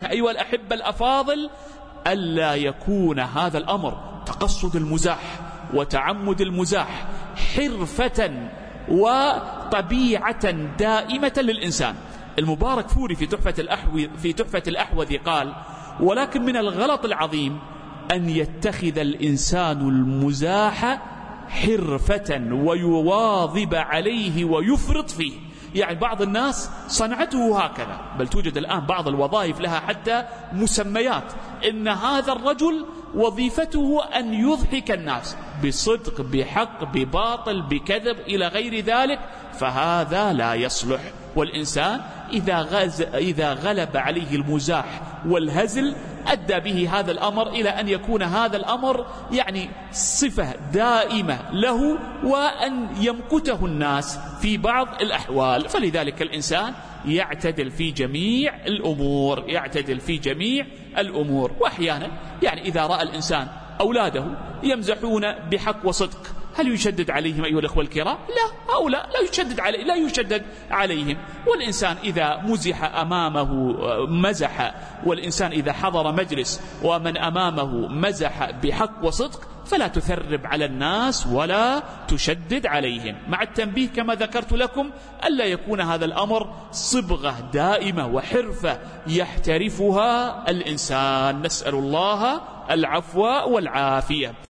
أيها الأحبة الأفاضل ألا يكون هذا الأمر تقصد المزاح وتعمد المزاح حرفة وطبيعة دائمة للإنسان. المبارك فوري في تحفة الأحوذي قال: ولكن من الغلط العظيم أن يتخذ الإنسان المزاح حرفة ويواظب عليه ويفرط فيه. يعني بعض الناس صنعته هكذا، بل توجد الآن بعض الوظائف لها حتى مسميات، إن هذا الرجل وظيفته أن يضحك الناس بصدق بحق بباطل بكذب إلى غير ذلك، فهذا لا يصلح. والإنسان إذا غلب عليه المزاح والهزل أدى به هذا الأمر إلى أن يكون هذا الأمر يعني صفة دائمة له، وأن يمقته الناس في بعض الأحوال. فلذلك الإنسان يعتدل في جميع الأمور. وأحيانا يعني إذا رأى الإنسان أولاده يمزحون بحق وصدق، هل يشدد عليهم أيها الأخوة الكرام؟ لا، هؤلاء لا يشدد عليهم. والإنسان إذا مزح، والإنسان إذا حضر مجلس ومن أمامه مزح بحق وصدق فلا تثرب على الناس ولا تشدد عليهم، مع التنبيه كما ذكرت لكم ألا يكون هذا الأمر صبغة دائمة وحرفة يحترفها الإنسان. نسأل الله العفو والعافية.